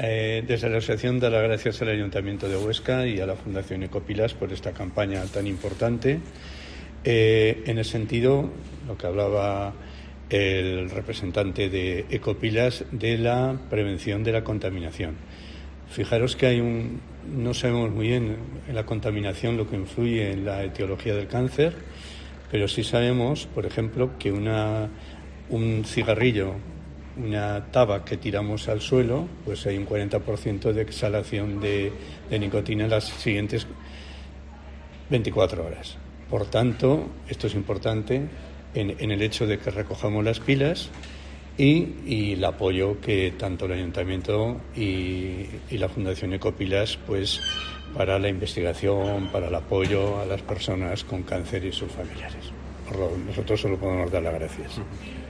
Desde la asociación dar las gracias al Ayuntamiento de Huesca y a la Fundación Ecopilas por esta campaña tan importante. En el sentido, lo que hablaba el representante de Ecopilas, de la prevención de la contaminación. Fijaros que no sabemos muy bien en la contaminación lo que influye en la etiología del cáncer, pero sí sabemos, por ejemplo, que un cigarrillo, una taba que tiramos al suelo, pues hay un 40% de exhalación de nicotina en las siguientes 24 horas. Por tanto, esto es importante en el hecho de que recojamos las pilas y el apoyo que tanto el Ayuntamiento y la Fundación Ecopilas, pues para la investigación, para el apoyo a las personas con cáncer y sus familiares. Nosotros solo podemos dar las gracias.